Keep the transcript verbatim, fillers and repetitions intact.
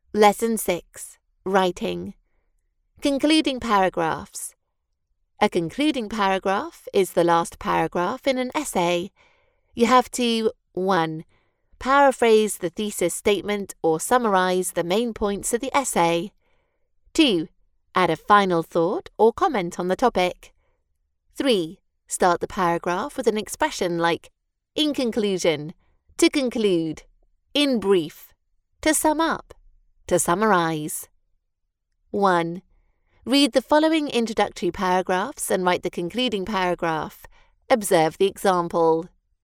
Lesson six. Writing. Concluding paragraphs. A concluding paragraph is the last paragraph in an essay. You have to one. Paraphrase the thesis statement or summarize the main points of the essay. two. Add a final thought or comment on the topic. three. Start the paragraph with an expression like in conclusion, to conclude, in brief, to sum up, to summarize. one. Read the following introductory paragraphs and write the concluding paragraph. Observe the example.